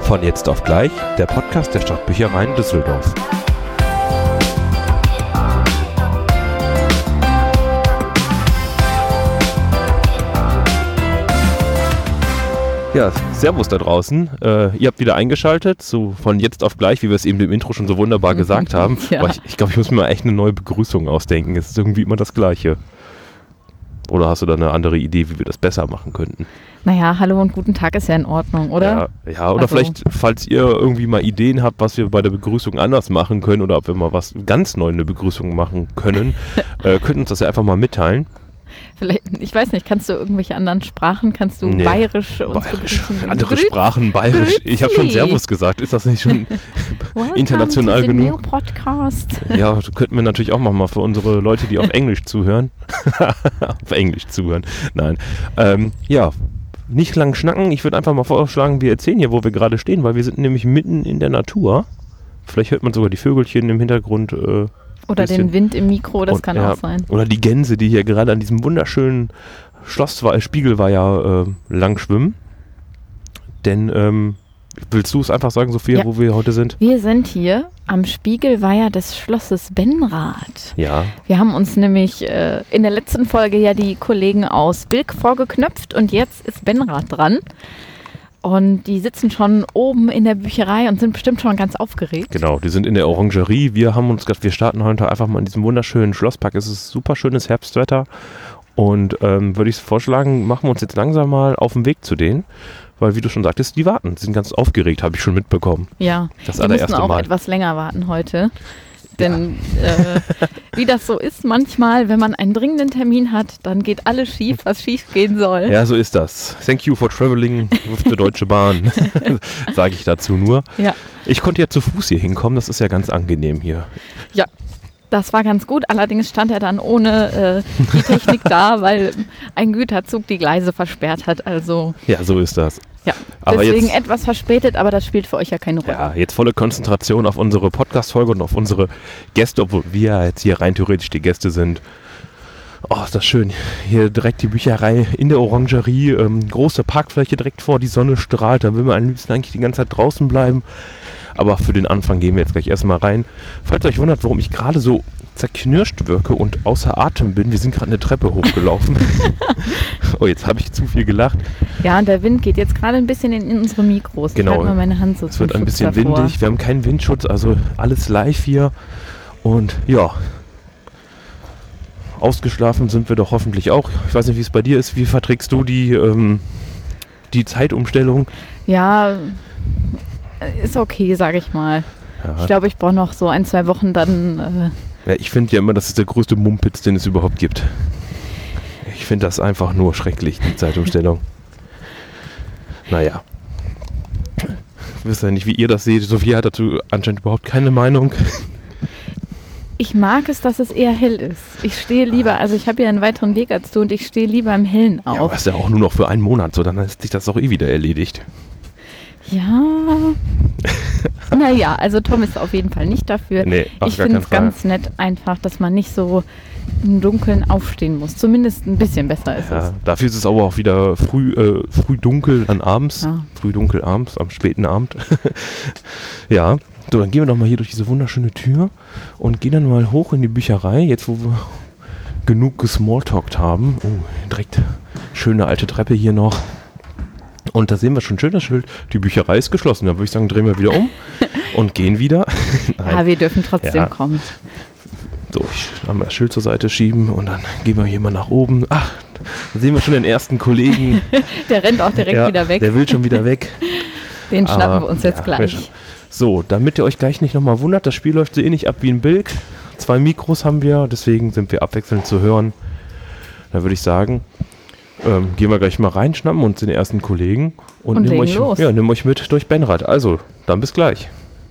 Von jetzt auf gleich, der Podcast der Stadtbüchereien Düsseldorf. Ja, servus da draußen. Ihr habt wieder eingeschaltet, so von jetzt auf gleich, wie wir es eben im Intro schon so wunderbar gesagt haben. Ja. Aber ich glaube, ich muss mir mal echt eine neue Begrüßung ausdenken. Es ist irgendwie immer das Gleiche. Oder hast du da eine andere Idee, wie wir das besser machen könnten? Naja, hallo und guten Tag ist ja in Ordnung, oder? Ja, oder Also, vielleicht, falls ihr irgendwie mal Ideen habt, was wir bei der Begrüßung anders machen können oder ob wir mal was ganz neu in der Begrüßung machen können, könnt uns das ja einfach mal mitteilen. vielleicht, ich weiß nicht, kannst du irgendwelche anderen Sprachen, kannst du Nee. Bayerisch uns Bayerisch, begrüßen? andere Sprachen, Bayerisch. Ich habe schon Servus gesagt. Ist das nicht schon international Welcome to the genug? new Podcast. Ja, das könnten wir natürlich auch mal für unsere Leute, die auf Englisch zuhören. Auf Englisch zuhören. Nein. Ja, nicht lang schnacken. Ich würde einfach mal vorschlagen, wir erzählen hier, wo wir gerade stehen, weil wir sind nämlich mitten in der Natur. Vielleicht hört man sogar die Vögelchen im Hintergrund. Oder bisschen. den Wind im Mikro, das kann ja, auch sein. Oder die Gänse, die hier gerade an diesem wunderschönen Spiegelweiher lang schwimmen. Denn, willst du es einfach sagen, Sophia, Ja. wo wir heute sind? Wir sind hier am Spiegelweiher des Schlosses Benrath. Ja. Wir haben uns nämlich in der letzten Folge ja die Kollegen aus Bilk vorgeknöpft und jetzt ist Benrath dran. Und die sitzen schon oben in der Bücherei und sind bestimmt schon ganz aufgeregt. Genau, die sind in der Orangerie. Wir haben uns gedacht, wir starten heute einfach mal in diesem wunderschönen Schlosspark. Es ist super schönes Herbstwetter. Und würde ich vorschlagen, machen wir uns jetzt langsam mal auf den Weg zu denen. Weil, wie du schon sagtest, die warten. Die sind ganz aufgeregt, habe ich schon mitbekommen. Ja, Das die allererste müssen auch Mal. etwas länger warten heute. Denn wie das so ist manchmal, wenn man einen dringenden Termin hat, dann geht alles schief, was schief gehen soll. Ja, so ist das. Thank you for traveling with the Deutsche Bahn. Sage ich dazu nur. Ja. Ich konnte ja zu Fuß hier hinkommen. Das ist ja ganz angenehm hier. Ja, das war ganz gut. Allerdings stand er dann ohne die Technik da, weil ein Güterzug die Gleise versperrt hat. Also Ja, so ist das. ja, Aber deswegen jetzt- etwas verspätet, aber das spielt für euch ja keine Rolle. Ja, jetzt volle Konzentration auf unsere Podcast-Folge und auf unsere Gäste, obwohl wir jetzt hier rein theoretisch die Gäste sind. Oh, ist das schön. Hier direkt die Bücherei in der Orangerie, große Parkfläche direkt vor, die Sonne strahlt. Da will man am liebsten eigentlich die ganze Zeit draußen bleiben. Aber für den Anfang gehen wir jetzt gleich erstmal rein. Falls ihr euch wundert, warum ich gerade so zerknirscht wirke und außer Atem bin, wir sind gerade eine Treppe hochgelaufen. Oh, jetzt habe ich zu viel gelacht. Ja, und der Wind geht jetzt gerade ein bisschen in unsere Mikros. Genau. Ich halte mal meine Hand so Es zum wird ein Schutz bisschen davor. windig, wir haben keinen Windschutz, also alles live hier. Und ja, ausgeschlafen sind wir doch hoffentlich auch. Ich weiß nicht, wie es bei dir ist. Wie verträgst du die Zeitumstellung? Ja, ist okay, sage ich mal. Ich Ja, glaube, ich brauche noch so 1-2 Wochen, dann ja, ich finde ja immer, das ist der größte Mumpitz, den es überhaupt gibt. Ich finde das einfach nur schrecklich, die Zeitumstellung. Naja. Ich weiß ja nicht, wie ihr das seht. Sophia hat dazu anscheinend überhaupt keine Meinung. ich mag es, dass es eher hell ist. Ich stehe lieber, also ich habe ja einen weiteren Weg als du und ich stehe lieber im Hellen Ja, aber auf. ist ja auch nur noch für einen Monat so, dann ist sich das doch eh wieder erledigt. Ja. Naja, also Tom ist auf jeden Fall nicht dafür. Nee, auf Ich gar finde keinen es Fall. ganz nett einfach, dass man nicht so im Dunkeln aufstehen muss. Zumindest ein bisschen besser ist Ja, es. dafür ist es aber auch wieder früh dunkel an abends. Ja. Früh dunkel abends, am späten Abend. Ja, so, dann gehen wir doch mal hier durch diese wunderschöne Tür und gehen dann mal hoch in die Bücherei, jetzt wo wir genug gesmalltalkt haben. Oh, direkt schöne alte Treppe hier noch. Und da sehen wir schon schön das Schild, die Bücherei ist geschlossen. Da würde ich sagen, drehen wir wieder um und gehen wieder. Ja, wir dürfen trotzdem Ja. kommen. So, ich mal das Schild zur Seite schieben und dann gehen wir hier mal nach oben. Ach, da sehen wir schon den ersten Kollegen. Der rennt auch direkt Ja, wieder weg. Der will schon wieder weg. Den schnappen Aber, wir uns jetzt ja, gleich. So, damit ihr euch gleich nicht nochmal wundert, das Spiel läuft so ähnlich ab wie in Bilk. 2 Mikros haben wir, deswegen sind wir abwechselnd zu hören. Da würde ich sagen, gehen wir gleich mal rein, schnappen uns den ersten Kollegen und legen nehmen los. euch mit durch Benrath. Also, dann bis gleich.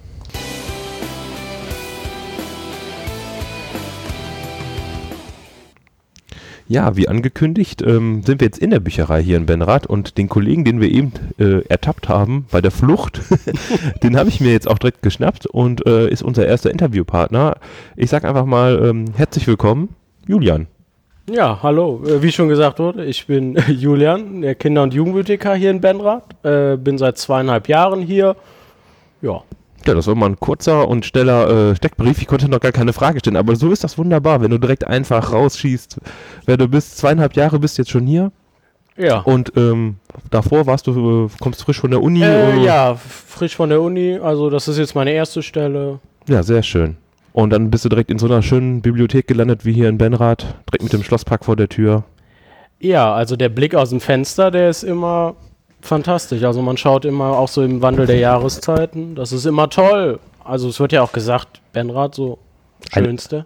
Ja, wie angekündigt, sind wir jetzt in der Bücherei hier in Benrath und den Kollegen, den wir eben ertappt haben bei der Flucht, den habe ich mir jetzt auch direkt geschnappt und ist unser erster Interviewpartner. Ich sage einfach mal herzlich willkommen, Julian. Ja, hallo. Wie schon gesagt wurde, ich bin Julian, der Kinder- und Jugendbibliothekar hier in Benrath. Bin seit 2,5 Jahren hier. Ja. Ja, das war mal ein kurzer und schneller Steckbrief. Ich konnte noch gar keine Frage stellen, aber so ist das wunderbar, wenn du direkt einfach rausschießt, wer du bist. 2,5 Jahre bist jetzt schon hier. Ja. Und davor kommst frisch von der Uni? Ja, frisch von der Uni. Also das ist jetzt meine erste Stelle. Ja, sehr schön. Und dann bist du direkt in so einer schönen Bibliothek gelandet wie hier in Benrath, direkt mit dem Schlosspark vor der Tür. Ja, also der Blick aus dem Fenster, der ist immer fantastisch. Also man schaut immer auch so im Wandel der Jahreszeiten. Das ist immer toll. Also es wird ja auch gesagt, Benrath so schönste.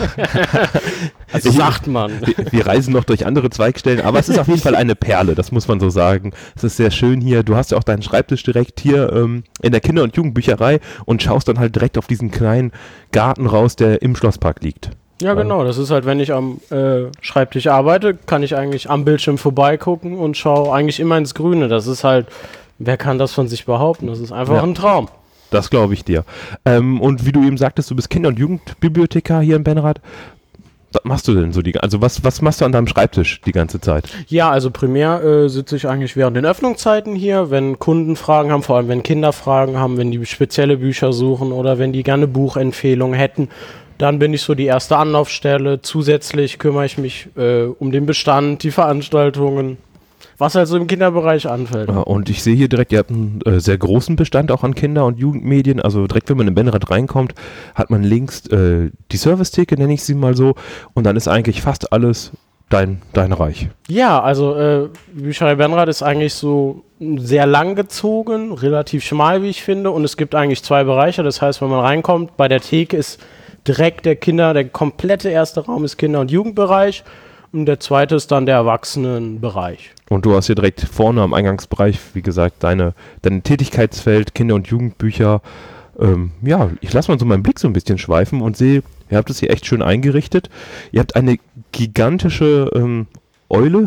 Also sagt man. Wir reisen noch durch andere Zweigstellen, aber es ist auf jeden Fall eine Perle, das muss man so sagen. Es ist sehr schön hier. Du hast ja auch deinen Schreibtisch direkt hier in der Kinder- und Jugendbücherei und schaust dann halt direkt auf diesen kleinen Garten raus, der im Schlosspark liegt. Ja, genau. Das ist halt, wenn ich am Schreibtisch arbeite, kann ich eigentlich am Bildschirm vorbeigucken und schaue eigentlich immer ins Grüne. Das ist halt, wer kann das von sich behaupten? Das ist einfach ein Traum. Das glaube ich dir. Und wie du eben sagtest, du bist Kinder- und Jugendbibliothekar hier in Benrath. Was machst du denn so? Was machst du an deinem Schreibtisch die ganze Zeit? Ja, also primär sitze ich eigentlich während den Öffnungszeiten hier, wenn Kunden Fragen haben, vor allem wenn Kinder Fragen haben, wenn die spezielle Bücher suchen oder wenn die gerne Buchempfehlungen hätten. Dann bin ich so die erste Anlaufstelle. Zusätzlich kümmere ich mich um den Bestand, die Veranstaltungen, was halt so im Kinderbereich anfällt. Und ich sehe hier direkt, ihr habt einen sehr großen Bestand auch an Kinder- und Jugendmedien. Also direkt, wenn man in Benrath reinkommt, hat man links die Servicetheke, nenne ich sie mal so. Und dann ist eigentlich fast alles dein Reich. Ja, also Bücherei Benrath ist eigentlich so sehr lang gezogen, relativ schmal, wie ich finde. Und es gibt eigentlich 2 Bereiche. Das heißt, wenn man reinkommt, bei der Theke ist direkt der komplette erste Raum ist Kinder- und Jugendbereich. Und der zweite ist dann der Erwachsenenbereich. Und du hast hier direkt vorne am Eingangsbereich, wie gesagt, dein Tätigkeitsfeld, Kinder- und Jugendbücher. Ja, ich lasse mal so meinen Blick so ein bisschen schweifen und sehe, ihr habt es hier echt schön eingerichtet. Ihr habt eine gigantische Eule.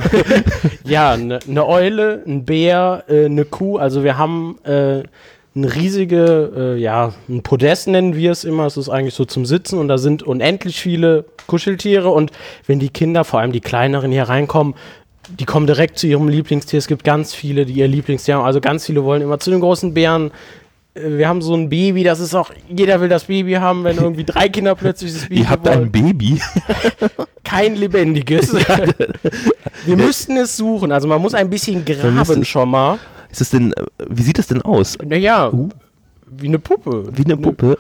Ja, eine Eule, ein Bär, eine Kuh. Also wir haben eine riesige, ein Podest nennen wir es immer. Es ist eigentlich so zum Sitzen und da sind unendlich viele Kuscheltiere. Und wenn die Kinder, vor allem die Kleineren, hier reinkommen, die kommen direkt zu ihrem Lieblingstier. Es gibt ganz viele, die ihr Lieblingstier haben. Also ganz viele wollen immer zu den großen Bären. Wir haben so ein Baby, das ist auch, jeder will das Baby haben, wenn irgendwie 3 Kinder plötzlich das Baby Ihr habt wollen. ein Baby? Kein lebendiges. Wir müssten es suchen. Also man muss ein bisschen graben schon mal. Ist es denn, wie sieht es denn aus? Naja, wie eine Puppe. Wie eine Puppe?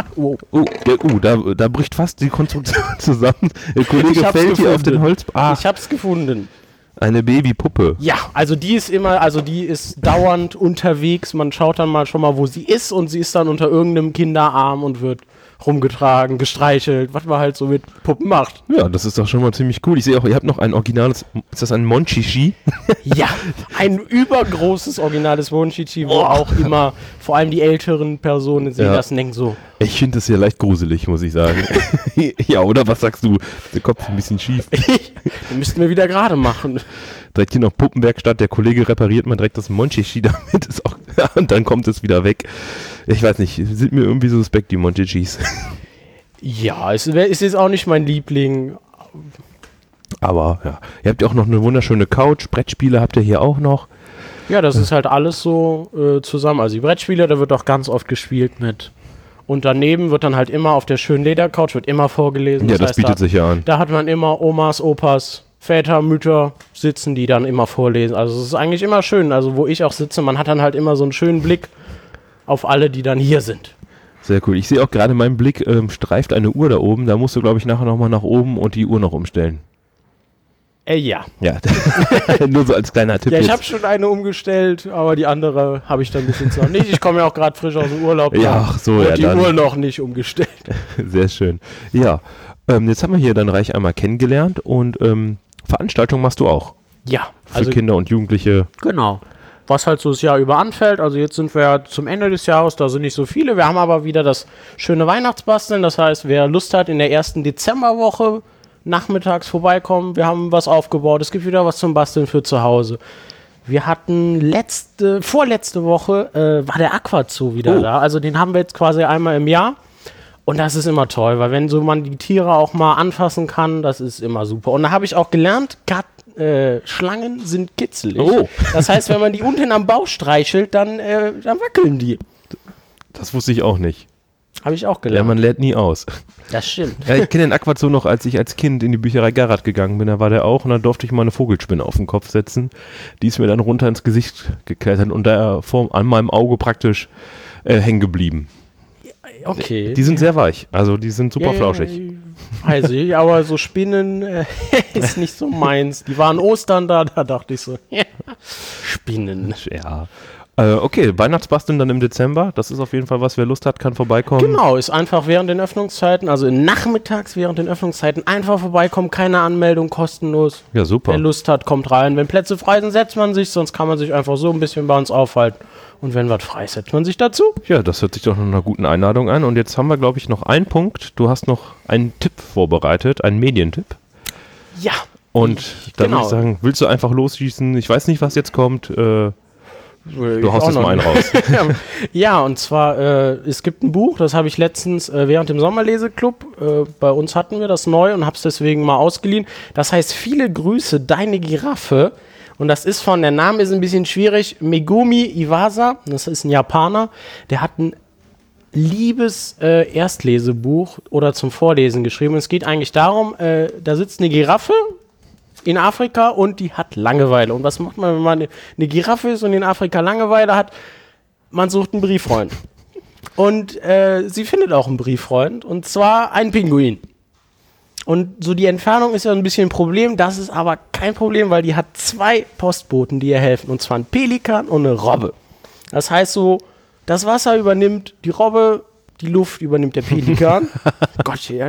Da bricht fast die Konstruktion zusammen. Der Kollege fällt hier auf den Holz. Ich hab's gefunden. Eine Babypuppe. Ja, also die ist dauernd unterwegs. Man schaut dann mal schon mal, wo sie ist und sie ist dann unter irgendeinem Kinderarm und wird rumgetragen, gestreichelt, was man halt so mit Puppen macht. Ja, das ist doch schon mal ziemlich cool. Ich sehe auch, ihr habt noch ein originales, ist das ein Monchichi? Ja, ein übergroßes originales Monchichi, wo auch immer, vor allem die älteren Personen sehen das und denken so. Ich finde das ja leicht gruselig, muss ich sagen. Ja, oder was sagst du? Der Kopf ist ein bisschen schief. Den müssten wir wieder gerade machen. Direkt hier noch Puppenwerkstatt, der Kollege repariert mal direkt das Monchichi damit, ist auch, und dann kommt es wieder weg. Ich weiß nicht, sind mir irgendwie suspekt, die Monchichis. Ja, es ist jetzt auch nicht mein Liebling. Aber ja, ihr habt ja auch noch eine wunderschöne Couch, Brettspiele habt ihr hier auch noch. Ja, das ist halt alles so zusammen. Also die Brettspiele, da wird auch ganz oft gespielt mit. Und daneben wird dann halt immer auf der schönen Ledercouch, wird immer vorgelesen. Ja, das heißt, bietet sich ja an. Da hat man immer Omas, Opas, Väter, Mütter sitzen, die dann immer vorlesen. Also es ist eigentlich immer schön. Also wo ich auch sitze, man hat dann halt immer so einen schönen Blick auf alle, die dann hier sind. Sehr cool. Ich sehe auch gerade, mein Blick streift eine Uhr da oben. Da musst du, glaube ich, nachher nochmal nach oben und die Uhr noch umstellen. Ja. Ja, nur so als kleiner Tipp. Ja, ich habe schon eine umgestellt, aber die andere habe ich dann ein bisschen noch nicht. Ich komme ja auch gerade frisch aus dem Urlaub. Ja, ach so, und ja, die dann. Uhr noch nicht umgestellt. Sehr schön. Ja, jetzt haben wir hier dein Reich einmal kennengelernt und Veranstaltungen machst du auch. Ja. Für Kinder und Jugendliche. Genau. Was halt so das Jahr über anfällt. Also jetzt sind wir ja zum Ende des Jahres, da sind nicht so viele. Wir haben aber wieder das schöne Weihnachtsbasteln. Das heißt, wer Lust hat, in der ersten Dezemberwoche nachmittags vorbeikommen. Wir haben was aufgebaut. Es gibt wieder was zum Basteln für zu Hause. Wir hatten vorletzte Woche war der Aquazoo wieder da. Also den haben wir jetzt quasi einmal im Jahr. Und das ist immer toll, weil wenn so man die Tiere auch mal anfassen kann, das ist immer super. Und da habe ich auch gelernt, Schlangen sind kitzelig. Oh. Das heißt, wenn man die unten am Bauch streichelt, dann wackeln die. Das wusste ich auch nicht. Habe ich auch Ja, gelernt. man lernt nie aus. Das stimmt. Ja, ich kenne den Aquazoo noch, als ich als Kind in die Bücherei Garat gegangen bin, da war der auch und da durfte ich mal eine Vogelspinne auf den Kopf setzen. Die ist mir dann runter ins Gesicht geklettert und da an meinem Auge praktisch hängen geblieben. Okay. Die sind sehr weich, also die sind super flauschig. Weiß ich, aber so Spinnen ist nicht so meins. Die waren Ostern da dachte ich so, Spinnen. Ja. Okay, Weihnachtsbasteln dann im Dezember. Das ist auf jeden Fall was, wer Lust hat, kann vorbeikommen. Genau, ist einfach während den Öffnungszeiten, also nachmittags während den Öffnungszeiten einfach vorbeikommen, keine Anmeldung, kostenlos. Ja, super. Wer Lust hat, kommt rein. Wenn Plätze frei sind, setzt man sich, sonst kann man sich einfach so ein bisschen bei uns aufhalten. Und wenn was frei ist, setzt man sich dazu. Ja, das hört sich doch nach einer guten Einladung an. Und jetzt haben wir, glaube ich, noch einen Punkt. Du hast noch einen Tipp vorbereitet, einen Medientipp. Ja. Und dann Genau. würde ich sagen, willst du einfach losschießen? Ich weiß nicht, was jetzt kommt. Du haust jetzt mal einen raus. Ja, und zwar, es gibt ein Buch, das habe ich letztens während dem Sommerleseklub, bei uns hatten wir das neu und habe es deswegen mal ausgeliehen. Das heißt, viele Grüße, deine Giraffe. Und das ist der Name ist ein bisschen schwierig, Megumi Iwasa, das ist ein Japaner, der hat ein liebes Erstlesebuch oder zum Vorlesen geschrieben. Und es geht eigentlich darum, da sitzt eine Giraffe in Afrika und die hat Langeweile. Und was macht man, wenn man eine Giraffe ist und in Afrika Langeweile hat? Man sucht einen Brieffreund. Und sie findet auch einen Brieffreund, und zwar einen Pinguin. Und so die Entfernung ist ja ein bisschen ein Problem, das ist aber kein Problem, weil die hat 2 Postboten, die ihr helfen, und zwar ein Pelikan und eine Robbe. Das heißt so, das Wasser übernimmt die Robbe, die Luft übernimmt der Pelikan. Gott, ja.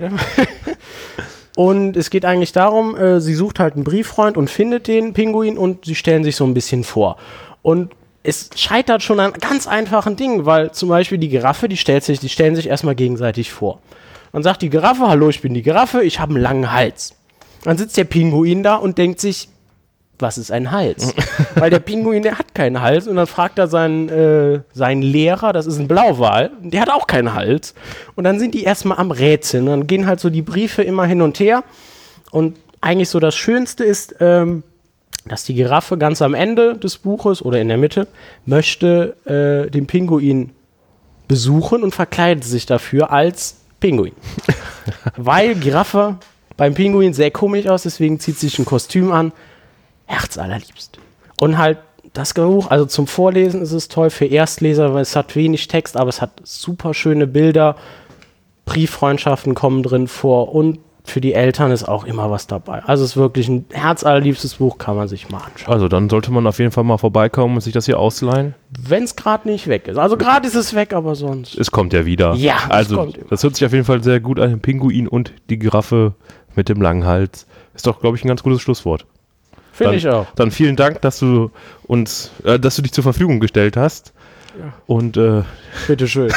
Und es geht eigentlich darum, sie sucht halt einen Brieffreund und findet den Pinguin und sie stellen sich so ein bisschen vor. Und es scheitert schon an ganz einfachen Dingen, weil zum Beispiel die Giraffe, die stellen sich erstmal gegenseitig vor. Dann sagt die Giraffe, hallo, ich bin die Giraffe, ich habe einen langen Hals. Dann sitzt der Pinguin da und denkt sich, was ist ein Hals? Weil der Pinguin, der hat keinen Hals. Und dann fragt er seinen Lehrer, das ist ein Blauwal, der hat auch keinen Hals. Und dann sind die erstmal am Rätseln. Und dann gehen halt so die Briefe immer hin und her. Und eigentlich so das Schönste ist, dass die Giraffe ganz am Ende des Buches oder in der Mitte möchte den Pinguin besuchen und verkleidet sich dafür als Pinguin. Weil Giraffe beim Pinguin sehr komisch aus, deswegen zieht sich ein Kostüm an. Herzallerliebst. Und halt das Buch, also zum Vorlesen ist es toll für Erstleser, weil es hat wenig Text, aber es hat super schöne Bilder. Brieffreundschaften kommen drin vor und für die Eltern ist auch immer was dabei. Also es ist wirklich ein herzallerliebstes Buch, kann man sich mal anschauen. Also dann sollte man auf jeden Fall mal vorbeikommen und sich das hier ausleihen. Wenn es gerade nicht weg ist. Also gerade ist es weg, aber sonst. Es kommt ja wieder. Ja, also es kommt immer. das hört sich auf jeden Fall sehr gut an. Pinguin und die Giraffe mit dem langen Hals. Ist doch, glaube ich, ein ganz gutes Schlusswort. Finde ich auch. Dann vielen Dank, dass du dich zur Verfügung gestellt hast. Ja. Und Bitteschön.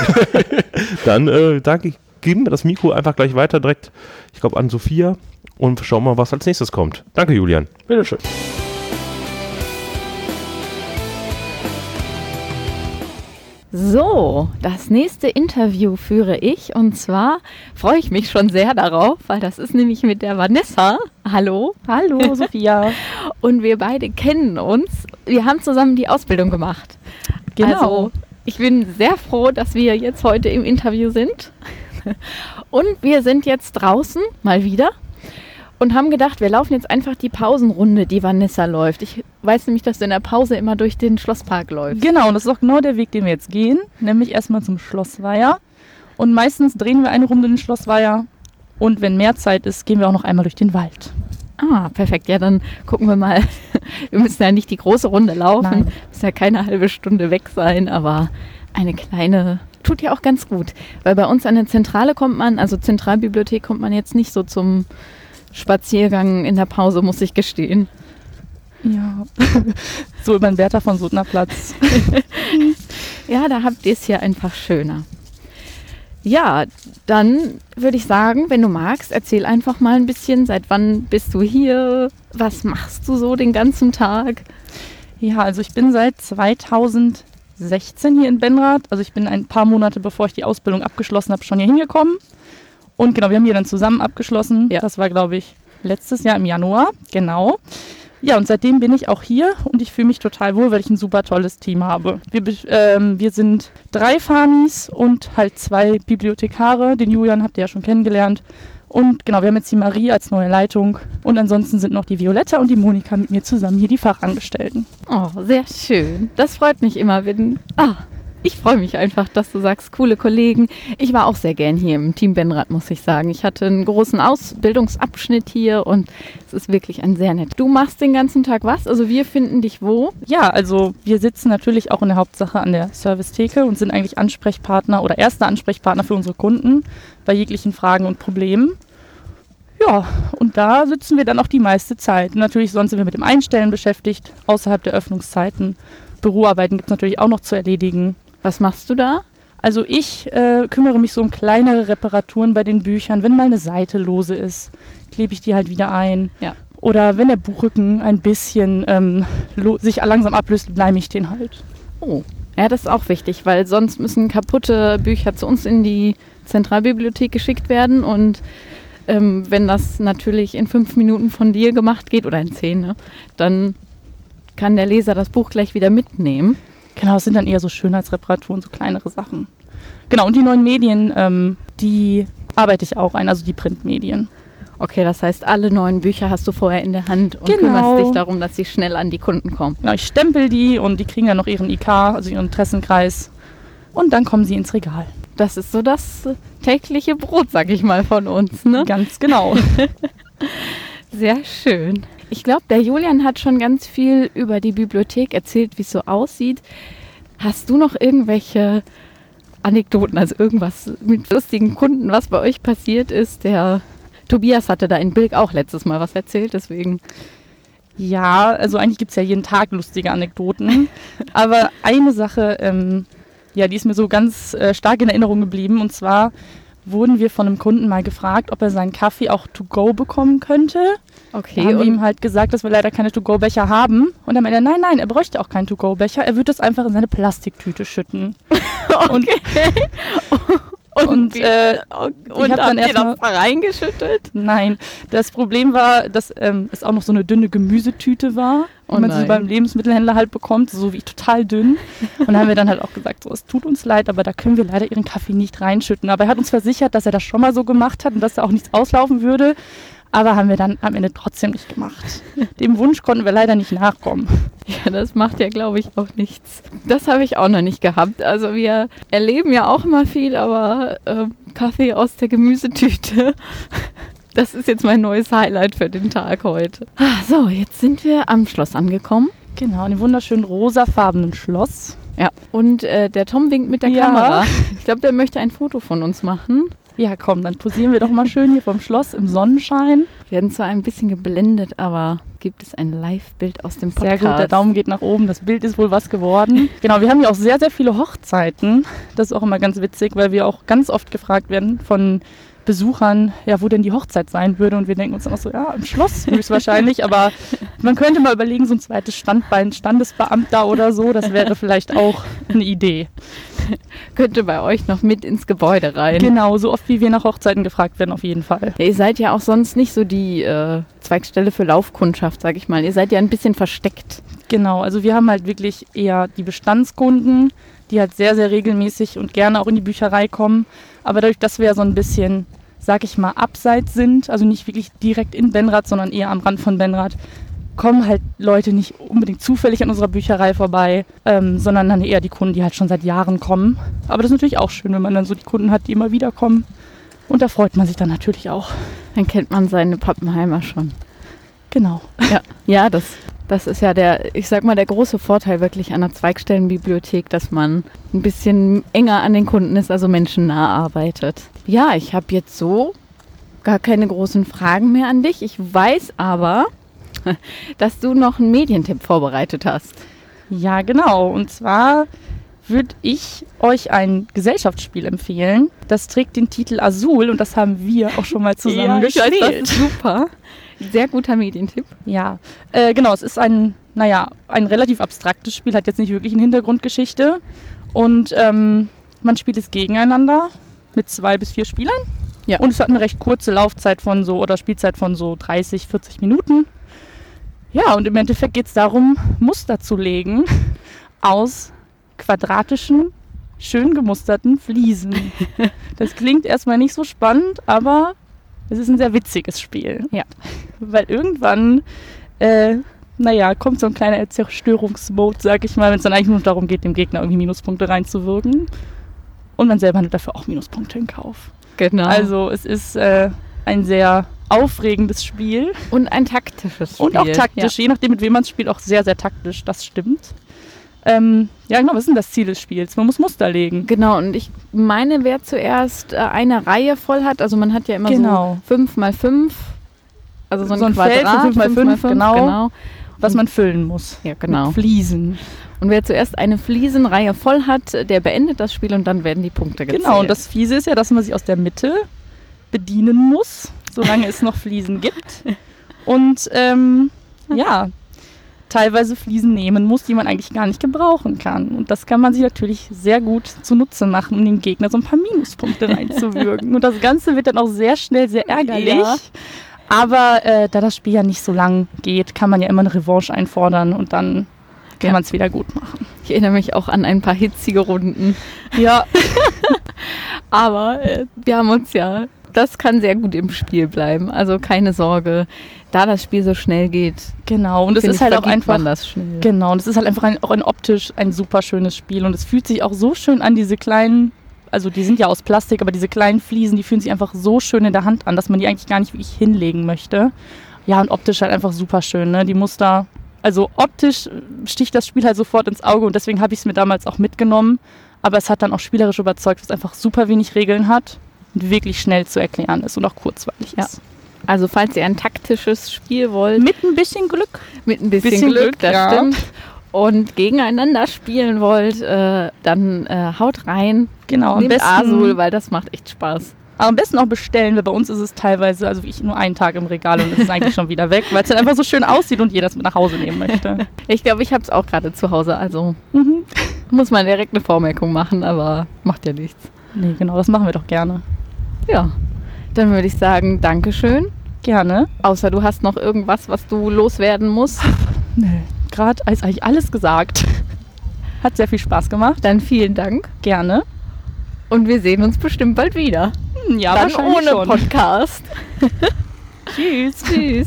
dann geben wir das Mikro einfach gleich weiter direkt, ich glaube, an Sophia und schauen mal, was als nächstes kommt. Danke, Julian. Bitteschön. So, das nächste Interview führe ich, und zwar freue ich mich schon sehr darauf, weil das ist nämlich mit der Vanessa. Hallo. Hallo, Sophia. Und wir beide kennen uns. Wir haben zusammen die Ausbildung gemacht. Genau. Also, ich bin sehr froh, dass wir jetzt heute im Interview sind. Und wir sind jetzt draußen, mal wieder, und haben gedacht, wir laufen jetzt einfach die Pausenrunde, die Vanessa läuft. Ich weiß nämlich, dass du in der Pause immer durch den Schlosspark läufst. Genau, und das ist auch genau der Weg, den wir jetzt gehen, nämlich erstmal zum Schlossweiher. Und meistens drehen wir eine Runde den Schlossweiher. Und wenn mehr Zeit ist, gehen wir auch noch einmal durch den Wald. Ah, perfekt. Ja, dann gucken wir mal. Wir müssen ja nicht die große Runde laufen. Nein. Muss ja keine halbe Stunde weg sein, aber eine kleine tut ja auch ganz gut. Weil bei uns an der Zentrale kommt man, also Zentralbibliothek, kommt man jetzt nicht so zum Spaziergang in der Pause, muss ich gestehen. Ja, so über den Bertha von Suttner Platz. Ja, da habt ihr es hier einfach schöner. Ja, dann würde ich sagen, wenn du magst, erzähl einfach mal ein bisschen, seit wann bist du hier? Was machst du so den ganzen Tag? Ja, also ich bin seit 2007 2016 hier in Benrath. Also ich bin ein paar Monate, bevor ich die Ausbildung abgeschlossen habe, schon hier hingekommen. Und genau, wir haben hier dann zusammen abgeschlossen. Ja. Das war, glaube ich, letztes Jahr im Januar. Genau. Ja, und seitdem bin ich auch hier und ich fühle mich total wohl, weil ich ein super tolles Team habe. Wir sind 3 Famis und halt 2 Bibliothekare. Den Julian habt ihr ja schon kennengelernt. Und genau, wir haben jetzt die Marie als neue Leitung. Und ansonsten sind noch die Violetta und die Monika mit mir zusammen hier die Fachangestellten. Oh, sehr schön. Das freut mich immer, wenn... Ich freue mich einfach, dass du sagst, coole Kollegen. Ich war auch sehr gern hier im Team Benrath, muss ich sagen. Ich hatte einen großen Ausbildungsabschnitt hier und es ist wirklich ein sehr nett. Du machst den ganzen Tag was? Also wir finden dich wo? Ja, also wir sitzen natürlich auch in der Hauptsache an der Servicetheke und sind eigentlich Ansprechpartner oder erste Ansprechpartner für unsere Kunden bei jeglichen Fragen und Problemen. Ja, und da sitzen wir dann auch die meiste Zeit. Natürlich sonst sind wir mit dem Einstellen beschäftigt, außerhalb der Öffnungszeiten. Büroarbeiten gibt es natürlich auch noch zu erledigen. Was machst du da? Also ich kümmere mich so um kleinere Reparaturen bei den Büchern. Wenn mal eine Seite lose ist, klebe ich die halt wieder ein. Ja. Oder wenn der Buchrücken ein bisschen sich langsam ablöst, leime ich den halt. Oh, ja, das ist auch wichtig, weil sonst müssen kaputte Bücher zu uns in die Zentralbibliothek geschickt werden. Und wenn das natürlich in 5 Minuten von dir gemacht geht oder in 10, ne, dann kann der Leser das Buch gleich wieder mitnehmen. Genau, es sind dann eher so Schönheitsreparaturen, so kleinere Sachen. Genau, und die neuen Medien, die arbeite ich auch ein, also die Printmedien. Okay, das heißt, alle neuen Bücher hast du vorher in der Hand und kümmerst dich darum, dass sie schnell an die Kunden kommen. Genau, ich stempel die und die kriegen dann noch ihren IK, also ihren Interessenkreis. Und dann kommen sie ins Regal. Das ist so das tägliche Brot, sag ich mal, von uns, ne? Ganz genau. Sehr schön. Ich glaube, der Julian hat schon ganz viel über die Bibliothek erzählt, wie es so aussieht. Hast du noch irgendwelche Anekdoten, also irgendwas mit lustigen Kunden, was bei euch passiert ist? Der Tobias hatte da in Bilk auch letztes Mal was erzählt, deswegen... Ja, also eigentlich gibt es ja jeden Tag lustige Anekdoten. Aber eine Sache, die ist mir so ganz stark in Erinnerung geblieben. Und zwar wurden wir von einem Kunden mal gefragt, ob er seinen Kaffee auch to go bekommen könnte. Okay. Da haben wir ihm halt gesagt, dass wir leider keine To-Go-Becher haben. Und dann meinte er, nein, er bräuchte auch keinen To-Go-Becher. Er würde das einfach in seine Plastiktüte schütten. Okay. Und ich habe dann erstmal das reingeschüttet? Nein, das Problem war, dass es auch noch so eine dünne Gemüsetüte war, die man so beim Lebensmittelhändler halt bekommt, so wie total dünn. Und da haben wir dann halt auch gesagt, so, es tut uns leid, aber da können wir leider Ihren Kaffee nicht reinschütten. Aber er hat uns versichert, dass er das schon mal so gemacht hat und dass da auch nichts auslaufen würde. Aber haben wir dann am Ende trotzdem nicht gemacht. Dem Wunsch konnten wir leider nicht nachkommen. Ja, das macht ja, glaube ich, auch nichts. Das habe ich auch noch nicht gehabt. Also wir erleben ja auch immer viel, aber Kaffee aus der Gemüsetüte, das ist jetzt mein neues Highlight für den Tag heute. So, jetzt sind wir am Schloss angekommen. Genau, in dem wunderschönen rosafarbenen Schloss. Ja, und der Tom winkt mit der Kamera. Ich glaube, der möchte ein Foto von uns machen. Ja, komm, dann posieren wir doch mal schön hier vom Schloss im Sonnenschein. Wir werden zwar ein bisschen geblendet, aber gibt es ein Live-Bild aus dem Podcast? Sehr gut, der Daumen geht nach oben, das Bild ist wohl was geworden. Genau, wir haben ja auch sehr, sehr viele Hochzeiten. Das ist auch immer ganz witzig, weil wir auch ganz oft gefragt werden von Besuchern, ja, wo denn die Hochzeit sein würde. Und wir denken uns dann auch so, ja, im Schloss höchstwahrscheinlich. Aber man könnte mal überlegen, so ein zweites Standbein, Standesbeamter oder so, das wäre vielleicht auch eine Idee. Könnte bei euch noch mit ins Gebäude rein. Genau, so oft wie wir nach Hochzeiten gefragt werden, auf jeden Fall. Ja, ihr seid ja auch sonst nicht so die Zweigstelle für Laufkundschaft, sag ich mal. Ihr seid ja ein bisschen versteckt. Genau, also wir haben halt wirklich eher die Bestandskunden, die halt sehr, sehr regelmäßig und gerne auch in die Bücherei kommen. Aber dadurch, dass wir ja so ein bisschen, sag ich mal, abseits sind, also nicht wirklich direkt in Benrath, sondern eher am Rand von Benrath, kommen halt Leute nicht unbedingt zufällig an unserer Bücherei vorbei, sondern dann eher die Kunden, die halt schon seit Jahren kommen. Aber das ist natürlich auch schön, wenn man dann so die Kunden hat, die immer wieder kommen. Und da freut man sich dann natürlich auch. Dann kennt man seine Pappenheimer schon. Genau. Ja, das ist ja der große Vorteil wirklich an der Zweigstellenbibliothek, dass man ein bisschen enger an den Kunden ist, also menschennah arbeitet. Ja, ich habe jetzt so gar keine großen Fragen mehr an dich. Ich weiß aber, dass du noch einen Medientipp vorbereitet hast. Ja, genau. Und zwar würde ich euch ein Gesellschaftsspiel empfehlen. Das trägt den Titel Azul und das haben wir auch schon mal zusammen gespielt. Das ist super. Sehr guter Medientipp. Ja, genau, es ist ein relativ abstraktes Spiel, hat jetzt nicht wirklich eine Hintergrundgeschichte. Und man spielt es gegeneinander mit 2 bis 4 Spielern. Ja. Und es hat eine recht kurze Laufzeit Spielzeit von so 30, 40 Minuten. Ja, und im Endeffekt geht es darum, Muster zu legen aus quadratischen, schön gemusterten Fliesen. Das klingt erstmal nicht so spannend, aber es ist ein sehr witziges Spiel. Ja. Weil irgendwann, kommt so ein kleiner Zerstörungsmode, sag ich mal, wenn es dann eigentlich nur darum geht, dem Gegner irgendwie Minuspunkte reinzuwirken. Und man selber nimmt dafür auch Minuspunkte in Kauf. Genau. Also es ist ein sehr aufregendes Spiel. Und ein taktisches Spiel. Und auch taktisch, je nachdem, mit wem man spielt, auch sehr, sehr taktisch, das stimmt. Genau, was ist denn das Ziel des Spiels? Man muss Muster legen. Genau, und ich meine, wer zuerst eine Reihe voll hat, also man hat ja immer so 5x5, also so ein Quadrat, Feld von 5x5, genau. Was man füllen muss. Ja, genau. Mit Fliesen. Und wer zuerst eine Fliesenreihe voll hat, der beendet das Spiel und dann werden die Punkte gezählt. Genau, und das Fiese ist ja, dass man sich aus der Mitte bedienen muss, solange es noch Fliesen gibt. Und teilweise Fliesen nehmen muss, die man eigentlich gar nicht gebrauchen kann. Und das kann man sich natürlich sehr gut zunutze machen, um dem Gegner so ein paar Minuspunkte reinzuwirken. Und das Ganze wird dann auch sehr schnell sehr ärgerlich. Ja. Aber da das Spiel ja nicht so lang geht, kann man ja immer eine Revanche einfordern und dann kann man es wieder gut machen. Ich erinnere mich auch an ein paar hitzige Runden. Ja. Aber wir haben uns das kann sehr gut im Spiel bleiben. Also keine Sorge, da das Spiel so schnell geht. Genau, und es ist halt auch einfach das schnell. Genau, und es ist halt einfach auch optisch ein super schönes Spiel und es fühlt sich auch so schön an, diese kleinen, also die sind ja aus Plastik, aber diese kleinen Fliesen, die fühlen sich einfach so schön in der Hand an, dass man die eigentlich gar nicht wirklich hinlegen möchte. Ja, und optisch halt einfach super schön, ne? Die Muster, also optisch sticht das Spiel halt sofort ins Auge und deswegen habe ich es mir damals auch mitgenommen, aber es hat dann auch spielerisch überzeugt, dass es einfach super wenig Regeln hat und wirklich schnell zu erklären ist und auch kurzweilig ist. Also falls ihr ein taktisches Spiel wollt. Mit ein bisschen Glück. Mit ein bisschen Glück, das ja. Stimmt. Und gegeneinander spielen wollt, dann haut rein. Genau, am nehmt besten Azul, weil das macht echt Spaß. Aber am besten auch bestellen, weil bei uns ist es teilweise, also ich nur einen Tag im Regal und es ist eigentlich schon wieder weg, weil es dann einfach so schön aussieht und jeder es mit nach Hause nehmen möchte. Ich glaube, ich habe es auch gerade zu Hause, also muss man direkt eine Vormerkung machen, aber macht ja nichts. Nee, genau, das machen wir doch gerne. Ja, dann würde ich sagen, Dankeschön. Gerne. Außer du hast noch irgendwas, was du loswerden musst. Nee, gerade ist eigentlich alles gesagt. Hat sehr viel Spaß gemacht. Dann vielen Dank. Gerne. Und wir sehen uns bestimmt bald wieder. Ja, dann wahrscheinlich ohne schon. Podcast. Tschüss. Tschüss.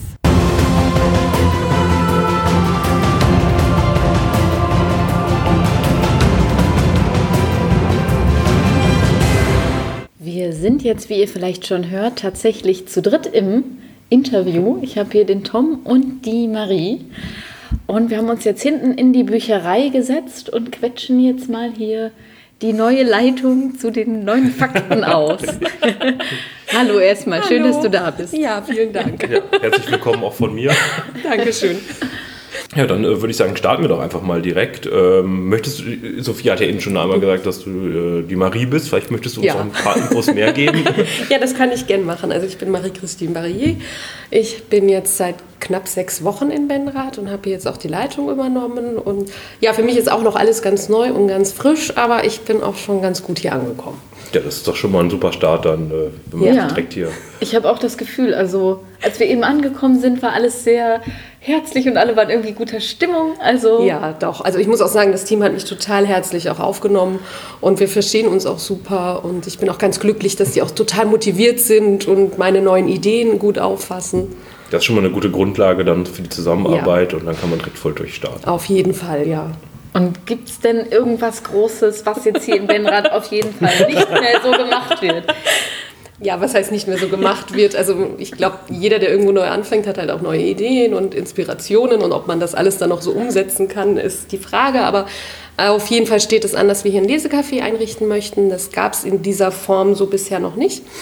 Wir sind jetzt, wie ihr vielleicht schon hört, tatsächlich zu dritt im Interview. Ich habe hier den Tom und die Marie. Und wir haben uns jetzt hinten in die Bücherei gesetzt und quetschen jetzt mal hier die neue Leitung zu den neuen Fakten aus. Hallo erstmal, schön, dass du da bist. Ja, vielen Dank. Ja, herzlich willkommen auch von mir. Dankeschön. Ja, dann würde ich sagen, starten wir doch einfach mal direkt. Sophie hat ja eben schon einmal gesagt, dass du die Marie bist. Vielleicht möchtest du uns noch ein paar Infos mehr geben. Ja, das kann ich gern machen. Also ich bin Marie-Christine Barrier. Ich bin jetzt seit knapp 6 Wochen in Benrath und habe jetzt auch die Leitung übernommen. Und ja, für mich ist auch noch alles ganz neu und ganz frisch, aber ich bin auch schon ganz gut hier angekommen. Ja, das ist doch schon mal ein super Start dann, wenn man direkt hier... Ich habe auch das Gefühl, also als wir eben angekommen sind, war alles sehr herzlich und alle waren irgendwie guter Stimmung. Also ja, doch. Also ich muss auch sagen, das Team hat mich total herzlich auch aufgenommen und wir verstehen uns auch super und ich bin auch ganz glücklich, dass die auch total motiviert sind und meine neuen Ideen gut auffassen. Das ist schon mal eine gute Grundlage dann für die Zusammenarbeit und dann kann man direkt voll durchstarten. Auf jeden Fall, ja. Und gibt es denn irgendwas Großes, was jetzt hier in Benrath auf jeden Fall nicht mehr so gemacht wird? Ja, was heißt nicht mehr so gemacht wird? Also ich glaube, jeder, der irgendwo neu anfängt, hat halt auch neue Ideen und Inspirationen. Und ob man das alles dann noch so umsetzen kann, ist die Frage. Aber auf jeden Fall steht es an, dass wir hier ein Lesecafé einrichten möchten. Das gab es in dieser Form so bisher noch nicht.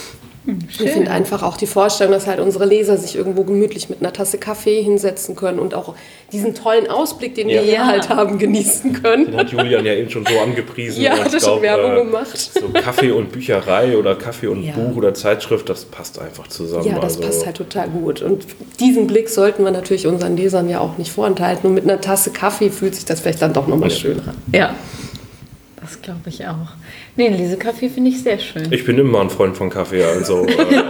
Ich finde einfach auch die Vorstellung, dass halt unsere Leser sich irgendwo gemütlich mit einer Tasse Kaffee hinsetzen können und auch diesen tollen Ausblick, den wir hier halt haben, genießen können. Den hat Julian ja eben schon so angepriesen. Ja, und hat er schon Werbung gemacht. So Kaffee und Bücherei oder Kaffee und Buch oder Zeitschrift, das passt einfach zusammen. Ja, das passt halt total gut. Und diesen Blick sollten wir natürlich unseren Lesern ja auch nicht vorenthalten. Und mit einer Tasse Kaffee fühlt sich das vielleicht dann doch nochmal schöner an. Ja, das glaube ich auch. Nee, einen Lesekaffee finde ich sehr schön. Ich bin immer ein Freund von Kaffee, also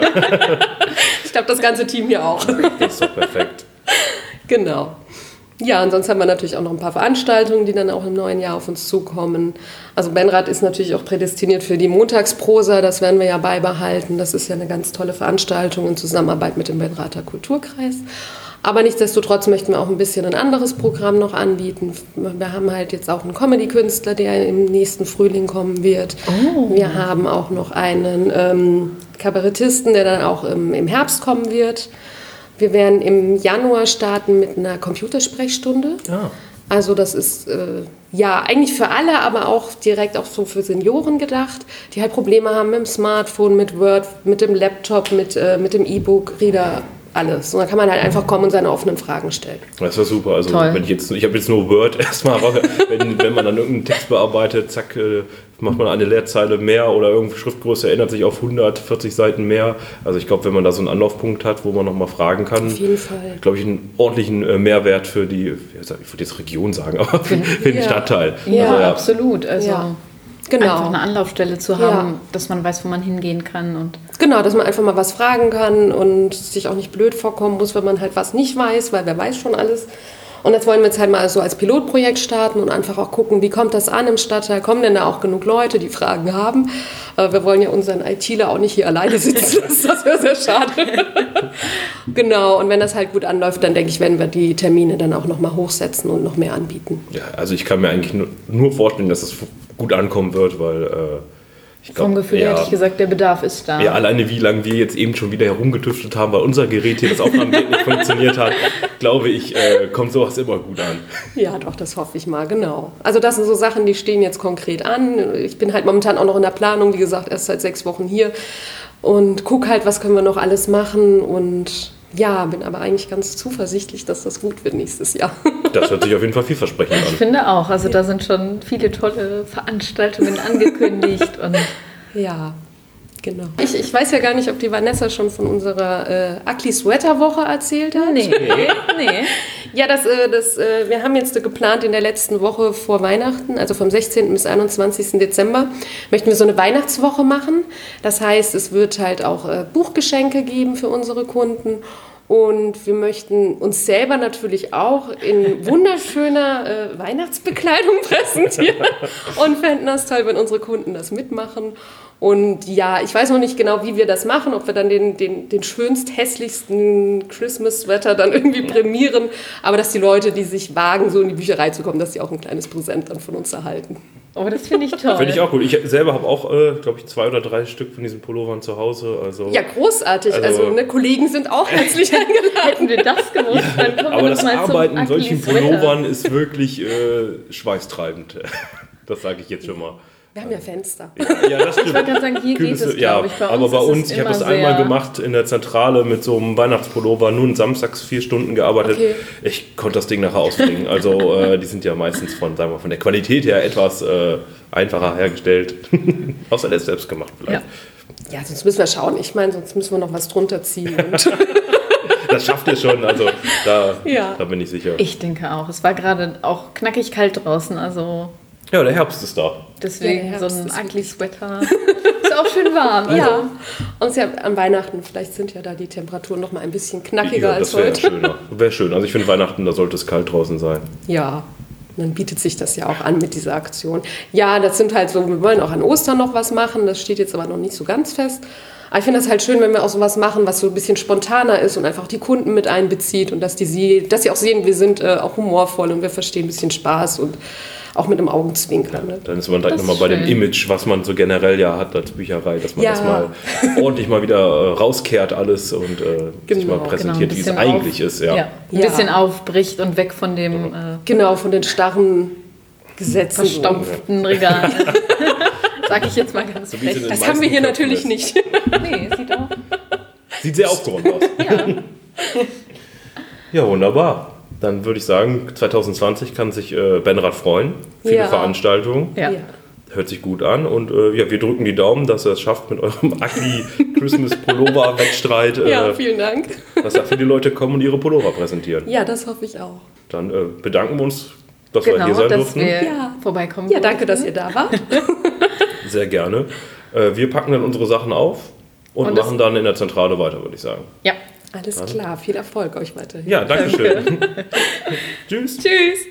Ich glaube, das ganze Team hier auch. das ist doch perfekt. Genau. Ja, und sonst haben wir natürlich auch noch ein paar Veranstaltungen, die dann auch im neuen Jahr auf uns zukommen. Also Benrath ist natürlich auch prädestiniert für die Montagsprosa, das werden wir ja beibehalten. Das ist ja eine ganz tolle Veranstaltung in Zusammenarbeit mit dem Benrather Kulturkreis. Aber nichtsdestotrotz möchten wir auch ein bisschen ein anderes Programm noch anbieten. Wir haben halt jetzt auch einen Comedy-Künstler, der im nächsten Frühling kommen wird. Oh. Wir haben auch noch einen Kabarettisten, der dann auch im Herbst kommen wird. Wir werden im Januar starten mit einer Computersprechstunde. Ja. Also das ist eigentlich für alle, aber auch direkt auch so für Senioren gedacht, die halt Probleme haben mit dem Smartphone, mit Word, mit dem Laptop, mit dem E-Book-Reader, alles. Und dann kann man halt einfach kommen und seine offenen Fragen stellen. Das war super. Also wenn ich habe jetzt nur Word erstmal, aber wenn man dann irgendeinen Text bearbeitet, zack, macht man eine Leerzeile mehr oder irgendeine Schriftgröße ändert sich auf 140 Seiten mehr. Also ich glaube, wenn man da so einen Anlaufpunkt hat, wo man nochmal fragen kann, auf jeden Fall, glaube ich, einen ordentlichen Mehrwert für die, ich würde jetzt Region sagen, aber für den Stadtteil. Ja, also, absolut. Also genau. Einfach eine Anlaufstelle zu haben, dass man weiß, wo man hingehen kann. Und genau, dass man einfach mal was fragen kann und sich auch nicht blöd vorkommen muss, wenn man halt was nicht weiß, weil wer weiß schon alles. Und jetzt wollen wir jetzt halt mal so als Pilotprojekt starten und einfach auch gucken, wie kommt das an im Stadtteil? Kommen denn da auch genug Leute, die Fragen haben? Wir wollen ja unseren ITler auch nicht hier alleine sitzen lassen, das wäre sehr schade. Genau, und wenn das halt gut anläuft, dann denke ich, werden wir die Termine dann auch nochmal hochsetzen und noch mehr anbieten. Ja, also ich kann mir eigentlich nur vorstellen, dass es gut ankommen wird, weil ich glaub, vom Gefühl hätte ich gesagt, der Bedarf ist da. Ja, alleine wie lange wir jetzt eben schon wieder herumgetüftelt haben, weil unser Gerät hier, das Aufnahmegerät nicht funktioniert hat, glaube ich, kommt sowas immer gut an. Ja, doch, das hoffe ich mal, genau. Also das sind so Sachen, die stehen jetzt konkret an. Ich bin halt momentan auch noch in der Planung, wie gesagt, erst seit 6 Wochen hier und gucke halt, was können wir noch alles machen und ja, bin aber eigentlich ganz zuversichtlich, dass das gut wird nächstes Jahr. Das hört sich auf jeden Fall vielversprechend an. Ich finde auch. Also da sind schon viele tolle Veranstaltungen angekündigt. Und ja, genau. Ich weiß ja gar nicht, ob die Vanessa schon von unserer Ugly Sweater Woche erzählt hat. Nee. Ja, wir haben jetzt geplant in der letzten Woche vor Weihnachten, also vom 16. bis 21. Dezember, möchten wir so eine Weihnachtswoche machen. Das heißt, es wird halt auch Buchgeschenke geben für unsere Kunden. Und wir möchten uns selber natürlich auch in wunderschöner Weihnachtsbekleidung präsentieren und fänden das toll, wenn unsere Kunden das mitmachen. Und ja, ich weiß noch nicht genau, wie wir das machen, ob wir dann den schönst hässlichsten Christmas-Sweater dann irgendwie prämieren, aber dass die Leute, die sich wagen, so in die Bücherei zu kommen, dass sie auch ein kleines Präsent dann von uns erhalten. Oh, das finde ich toll. Finde ich auch gut. Ich selber habe auch, glaube ich, 2 oder 3 Stück von diesen Pullovern zu Hause. Also, ja, großartig. Also Kollegen sind auch herzlich eingeladen. Hätten wir das gewusst, dann kommen aber wir das mal Arbeiten in zum solchen Pullovern ist wirklich schweißtreibend. Das sage ich jetzt schon mal. Wir haben ja Fenster. Ja, das stimmt. Ich wollte gerade sagen, hier geht es, glaube ich. Aber bei uns, ich habe das einmal gemacht in der Zentrale mit so einem Weihnachtspullover, nun samstags 4 Stunden gearbeitet. Okay. Ich konnte das Ding nachher ausbringen. Also die sind ja meistens von der Qualität her etwas einfacher hergestellt. Außer der ist selbst gemacht vielleicht. Ja, sonst müssen wir schauen. Ich meine, sonst müssen wir noch was drunter ziehen. Das schafft ihr schon, also da bin ich sicher. Ich denke auch. Es war gerade auch knackig kalt draußen, also... Ja, der Herbst ist da. Deswegen so ein ugly Sweater. Ist auch schön warm. Also. Ja, und ja an Weihnachten, vielleicht sind ja da die Temperaturen noch mal ein bisschen knackiger als heute. Das wäre schöner. Wäre schön. Also ich finde Weihnachten, da sollte es kalt draußen sein. Ja, dann bietet sich das ja auch an mit dieser Aktion. Ja, das sind halt so, wir wollen auch an Ostern noch was machen, das steht jetzt aber noch nicht so ganz fest. Aber ich finde das halt schön, wenn wir auch so was machen, was so ein bisschen spontaner ist und einfach die Kunden mit einbezieht und dass sie auch sehen, wir sind auch humorvoll und wir verstehen ein bisschen Spaß und auch mit einem Augenzwinkern. Ne? Dann ist man direkt nochmal bei dem Image, was man so generell ja hat als Bücherei, dass man das mal ordentlich mal wieder rauskehrt alles und sich mal präsentiert, wie es eigentlich ist. Ja. Ein bisschen aufbricht und weg von dem... von den starren Gesetzen. Verstopften Regalen. Sag ich jetzt mal ganz So wie es in frech. den Das haben wir hier meisten natürlich Köpfen nicht. Nee, sieht auch. Sieht sehr aufgeräumt aus. Ja. Ja, wunderbar. Dann würde ich sagen, 2020 kann sich Benrad freuen. Viele Ja. Veranstaltungen. Ja. Hört sich gut an. Und ja, wir drücken die Daumen, dass ihr es schafft mit eurem ugly Christmas Pullover Wettstreit, Ja, vielen Dank. dass da viele Leute kommen und ihre Pullover präsentieren. Ja, das hoffe ich auch. Dann bedanken wir uns, dass wir hier Genau, sein dass durften. wir Ja. vorbeikommen. Ja, danke, dass ihr da wart. Sehr gerne. Wir packen dann unsere Sachen auf und Und machen dann in der Zentrale weiter, würde ich sagen. Ja. Alles klar, viel Erfolg euch weiterhin. Ja, danke schön. Tschüss. Tschüss.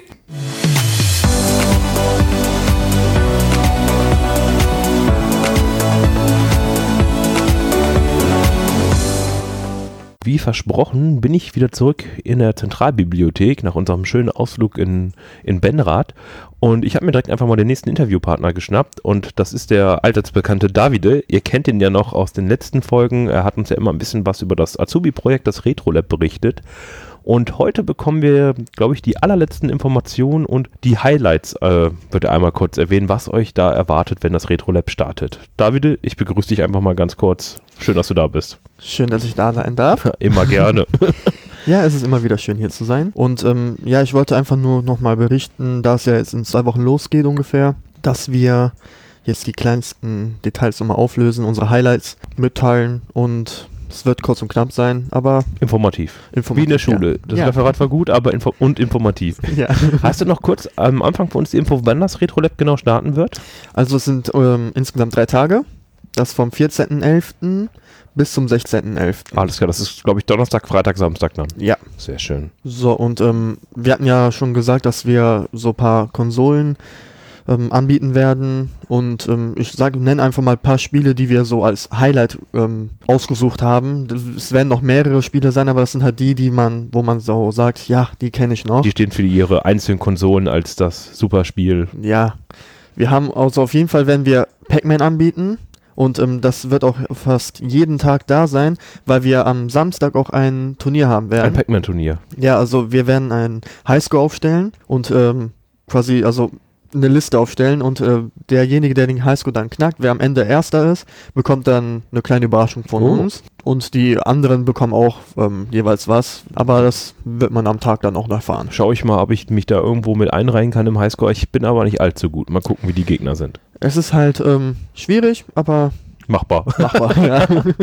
Wie versprochen bin ich wieder zurück in der Zentralbibliothek nach unserem schönen Ausflug in Benrath. Und ich habe mir direkt einfach mal den nächsten Interviewpartner geschnappt. Und das ist der allseits bekannte Davide. Ihr kennt ihn ja noch aus den letzten Folgen. Er hat uns ja immer ein bisschen was über das Azubi-Projekt, das RetroLab, berichtet. Und heute bekommen wir, glaube ich, die allerletzten Informationen und die Highlights, wird er einmal kurz erwähnen, was euch da erwartet, wenn das RetroLab startet. Davide, ich begrüße dich einfach mal ganz kurz. Schön, dass du da bist. Schön, dass ich da sein darf. Immer gerne. Ja, es ist immer wieder schön, hier zu sein. Und ja, ich wollte einfach nur nochmal berichten, da es ja jetzt in 2 Wochen losgeht ungefähr, dass wir jetzt die kleinsten Details nochmal auflösen, unsere Highlights mitteilen und es wird kurz und knapp sein, aber Informativ. informativ. Wie in der Schule. Ja. Das Ja. Referat war gut, aber informativ. Ja. Hast du noch kurz am Anfang für uns die Info, wann das RetroLab genau starten wird? Also es sind insgesamt 3 Tage. Das vom 14.11. bis zum 16.11. Alles klar, das ist, glaube ich, Donnerstag, Freitag, Samstag dann. Ja. Sehr schön. So, und wir hatten ja schon gesagt, dass wir so ein paar Konsolen anbieten werden. Und ich nenne einfach mal ein paar Spiele, die wir so als Highlight ausgesucht haben. Es werden noch mehrere Spiele sein, aber das sind halt wo man so sagt, ja, die kenne ich noch. Die stehen für ihre einzelnen Konsolen als das Superspiel. Ja, wir haben also auf jeden Fall werden wir Pac-Man anbieten. Und das wird auch fast jeden Tag da sein, weil wir am Samstag auch ein Turnier haben werden. Ein Pac-Man-Turnier. Ja, also wir werden ein Highscore aufstellen und quasi also eine Liste aufstellen und derjenige, der den Highscore dann knackt, wer am Ende Erster ist, bekommt dann eine kleine Überraschung von uns und die anderen bekommen auch jeweils was, aber das wird man am Tag dann auch noch erfahren. Schau ich mal, ob ich mich da irgendwo mit einreihen kann im Highscore. Ich bin aber nicht allzu gut. Mal gucken, wie die Gegner sind. Es ist halt schwierig, aber Machbar. machbar. Ja.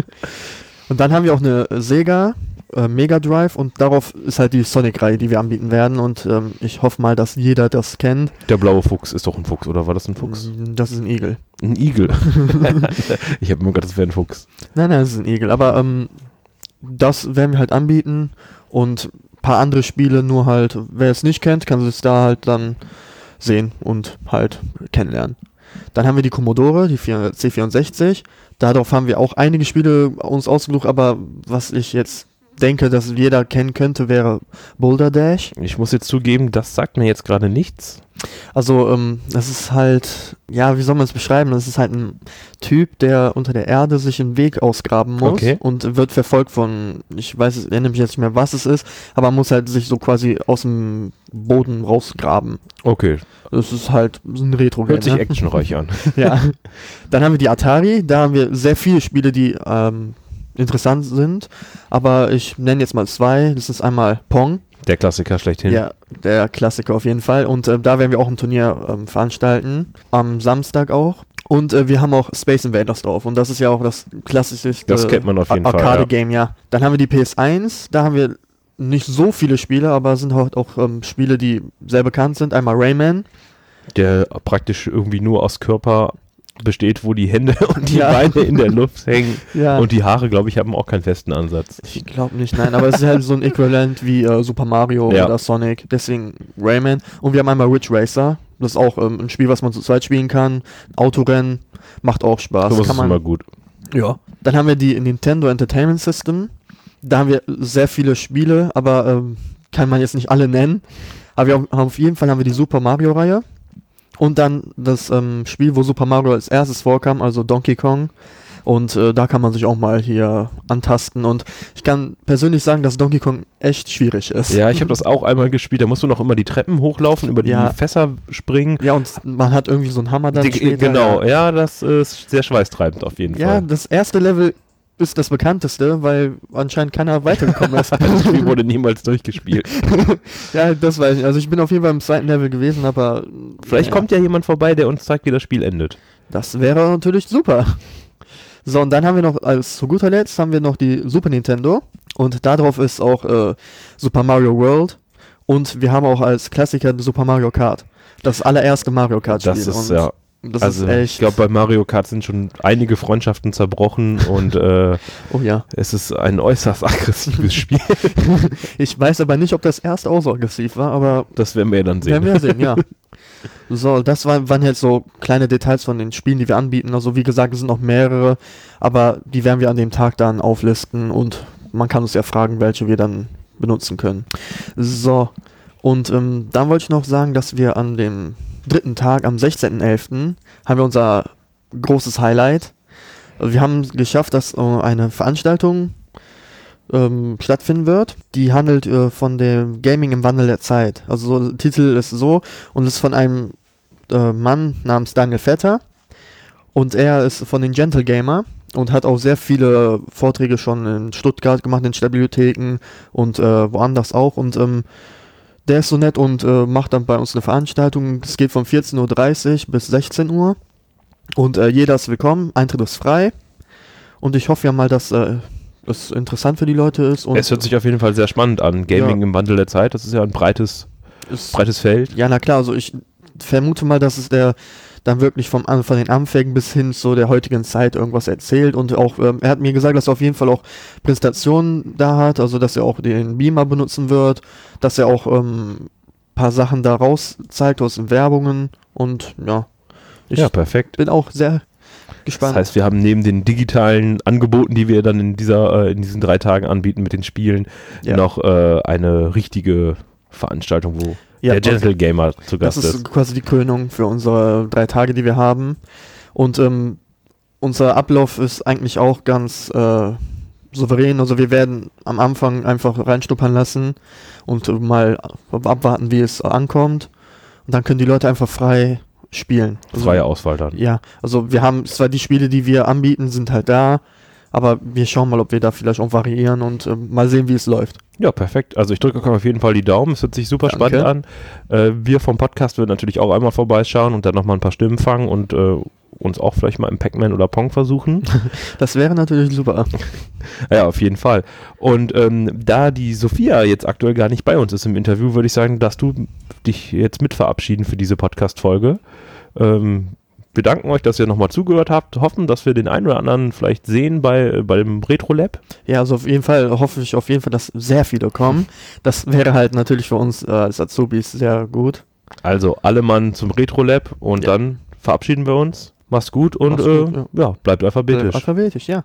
Und dann haben wir auch eine Sega Mega Drive und darauf ist halt die Sonic-Reihe, die wir anbieten werden und ich hoffe mal, dass jeder das kennt. Der blaue Fuchs ist doch ein Fuchs, oder war das ein Fuchs? Das ist ein Igel. Ein Igel. Ich habe immer gedacht, das wäre ein Fuchs. Nein, das ist ein Igel, aber das werden wir halt anbieten und ein paar andere Spiele, nur halt, wer es nicht kennt, kann es da halt dann sehen und halt kennenlernen. Dann haben wir die Commodore, die C64. Darauf haben wir auch einige Spiele uns ausgesucht, aber was ich jetzt denke, dass jeder kennen könnte, wäre Boulder Dash. Ich muss jetzt zugeben, das sagt mir jetzt gerade nichts. Also, das ist halt, ja, wie soll man es beschreiben? Das ist halt ein Typ, der unter der Erde sich einen Weg ausgraben muss und wird verfolgt von, ich erinnere mich jetzt nicht mehr, was es ist, aber man muss halt sich so quasi aus dem Boden rausgraben. Okay. Das ist halt so ein Retro-Game. Hört sich ne? actionreich an. Ja. Dann haben wir die Atari, da haben wir sehr viele Spiele, die interessant sind, aber ich nenne jetzt mal 2. Das ist einmal Pong. Der Klassiker schlechthin. Ja, der Klassiker auf jeden Fall. Und da werden wir auch ein Turnier veranstalten. Am Samstag auch. Und wir haben auch Space Invaders drauf. Und das ist ja auch das klassischste Das kennt man auf jeden Fall, Arcade-Game, ja. Dann haben wir die PS1. Da haben wir nicht so viele Spiele, aber sind halt auch Spiele, die sehr bekannt sind. Einmal Rayman. Der praktisch irgendwie nur aus Körper besteht, wo die Hände und die Ja. Beine in der Luft hängen. Ja. Und die Haare, glaube ich, haben auch keinen festen Ansatz. Ich glaube nicht, nein, aber es ist halt so ein Äquivalent wie Super Mario Ja. oder Sonic, deswegen Rayman. Und wir haben einmal Ridge Racer, das ist auch ein Spiel, was man zu zweit spielen kann. Autorennen, macht auch Spaß. So ist kann es immer gut. Ja. Dann haben wir die Nintendo Entertainment System. Da haben wir sehr viele Spiele, aber kann man jetzt nicht alle nennen. Aber auf jeden Fall haben wir die Super Mario Reihe. Und dann das Spiel, wo Super Mario als erstes vorkam, also Donkey Kong, Und da kann man sich auch mal hier antasten. Und ich kann persönlich sagen, dass Donkey Kong echt schwierig ist. Ja, ich habe das auch einmal gespielt. Da musst du noch immer die Treppen hochlaufen, über die Fässer springen. Ja, und man hat irgendwie so einen Hammer dann später. Genau, ja, das ist sehr schweißtreibend auf jeden Fall. Ja, das erste Level ist das bekannteste, weil anscheinend keiner weitergekommen ist. Das Spiel wurde niemals durchgespielt. Ja, das weiß ich. Also ich bin auf jeden Fall im zweiten Level gewesen, aber... Vielleicht kommt ja jemand vorbei, der uns zeigt, wie das Spiel endet. Das wäre natürlich super. So, und dann haben wir noch, zu guter Letzt, haben wir noch die Super Nintendo. Und darauf ist auch Super Mario World. Und wir haben auch als Klassiker Super Mario Kart. Das allererste Mario Kart-Spiel. Das ist, und ja... das also ist echt... ich glaube, bei Mario Kart sind schon einige Freundschaften zerbrochen und oh ja. es ist ein äußerst aggressives Spiel. Ich weiß aber nicht, ob das erste auch so aggressiv war, aber... Das werden wir dann sehen. Werden wir sehen, ja. So, das waren jetzt so kleine Details von den Spielen, die wir anbieten. Also wie gesagt, es sind noch mehrere, aber die werden wir an dem Tag dann auflisten und man kann uns ja fragen, welche wir dann benutzen können. So, und dann wollte ich noch sagen, dass wir an dem 3. Tag, am 16.11., haben wir unser großes Highlight. Wir haben geschafft, dass eine Veranstaltung stattfinden wird. Die handelt von dem Gaming im Wandel der Zeit. Also so, der Titel ist so und ist von einem Mann namens Daniel Vetter und er ist von den Gentle Gamer und hat auch sehr viele Vorträge schon in Stuttgart gemacht, in Stadtbibliotheken und woanders auch und der ist so nett und macht dann bei uns eine Veranstaltung. Es geht von 14.30 Uhr bis 16 Uhr und jeder ist willkommen, Eintritt ist frei und ich hoffe ja mal, dass es interessant für die Leute ist. Und es hört sich auf jeden Fall sehr spannend an. Gaming im Wandel der Zeit, das ist ja ein breites Feld. Ja, na klar, also ich vermute mal, dass es dann wirklich von den Anfängen bis hin zu der heutigen Zeit irgendwas erzählt und auch, er hat mir gesagt, dass er auf jeden Fall auch Präsentationen da hat, also dass er auch den Beamer benutzen wird, dass er auch paar Sachen daraus zeigt aus den Werbungen und ja. Ja, perfekt. Bin auch sehr gespannt. Das heißt, wir haben neben den digitalen Angeboten, die wir dann in diesen 3 Tagen anbieten mit den Spielen, noch eine richtige Veranstaltung, wo der Gentle Gamer zu Gast ist. Das ist quasi die Krönung für unsere 3 Tage, die wir haben. Und unser Ablauf ist eigentlich auch ganz souverän. Also wir werden am Anfang einfach reinschnuppern lassen und mal abwarten, wie es ankommt. Und dann können die Leute einfach frei spielen. Also, freie Auswahl dann. Ja, also wir haben zwar die Spiele, die wir anbieten, sind halt da, aber wir schauen mal, ob wir da vielleicht auch variieren und mal sehen, wie es läuft. Ja, perfekt. Also ich drücke auf jeden Fall die Daumen. Es hört sich super spannend an. Wir vom Podcast würden natürlich auch einmal vorbeischauen und dann nochmal ein paar Stimmen fangen und uns auch vielleicht mal im Pac-Man oder Pong versuchen. Das wäre natürlich super. Ja, auf jeden Fall. Und da die Sophia jetzt aktuell gar nicht bei uns ist im Interview, würde ich sagen, dass du dich jetzt mit verabschieden für diese Podcast-Folge. Wir danken euch, dass ihr nochmal zugehört habt. Hoffen, dass wir den einen oder anderen vielleicht sehen beim Retro Lab. Ja, also auf jeden Fall hoffe ich auf jeden Fall, dass sehr viele kommen. Das wäre halt natürlich für uns als Azubis sehr gut. Also alle Mann zum Retro Lab und dann verabschieden wir uns. Mach's gut und Mach's gut, bleibt alphabetisch. Alphabetisch, ja.